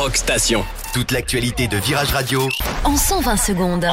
Rock Station. Toute l'actualité de Virage Radio en 120 secondes.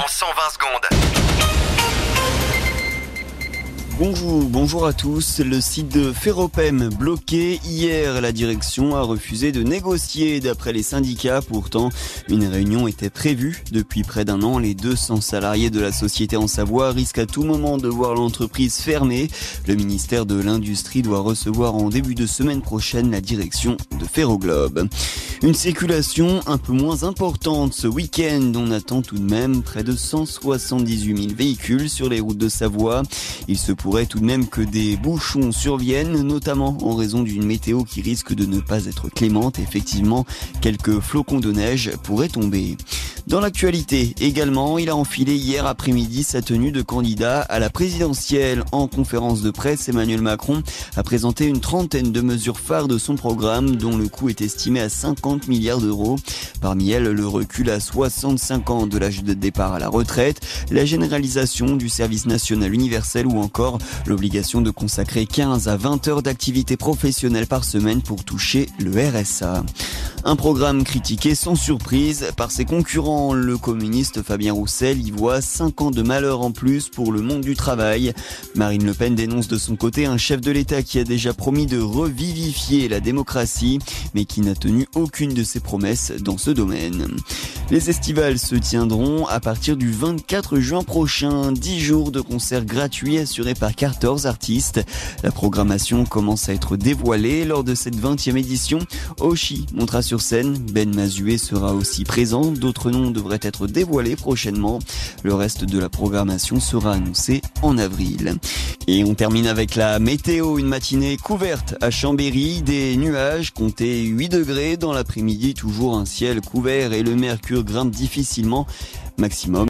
Bonjour à tous. Le site de Ferropem bloqué hier. La direction a refusé de négocier d'après les syndicats. Pourtant, une réunion était prévue depuis près d'un an. Les 200 salariés de la société en Savoie risquent à tout moment de voir l'entreprise fermer. Le ministère de l'Industrie doit recevoir en début de semaine prochaine la direction de Ferroglobe. Une circulation un peu moins importante ce week-end. On attend tout de même près de 178 000 véhicules sur les routes de Savoie. Il se pourrait tout de même que des bouchons surviennent, notamment en raison d'une météo qui risque de ne pas être clémente. Effectivement, quelques flocons de neige pourraient tomber. Dans l'actualité également, il a enfilé hier après-midi sa tenue de candidat à la présidentielle. En conférence de presse, Emmanuel Macron a présenté une trentaine de mesures phares de son programme dont le coût est estimé à 50 milliards d'euros. Parmi elles, le recul à 65 ans de l'âge de départ à la retraite, la généralisation du service national universel ou encore l'obligation de consacrer 15 à 20 heures d'activité professionnelle par semaine pour toucher le RSA. Un programme critiqué sans surprise par ses concurrents. Le communiste Fabien Roussel y voit 5 ans de malheur en plus pour le monde du travail. Marine Le Pen dénonce de son côté un chef de l'État qui a déjà promis de revivifier la démocratie, mais qui n'a tenu aucune de ses promesses dans ce domaine. Les estivales se tiendront à partir du 24 juin prochain. 10 jours de concerts gratuits assurés par 14 artistes. La programmation commence à être dévoilée lors de cette 20e édition. Oshi montera sur scène, Ben Mazué sera aussi présent, d'autres noms devraient être dévoilés prochainement. Le reste de la programmation sera annoncé en avril. Et on termine avec la météo, une matinée couverte à Chambéry, des nuages, comptez 8 degrés dans l'après-midi, toujours un ciel couvert et le mercure grimpe difficilement, maximum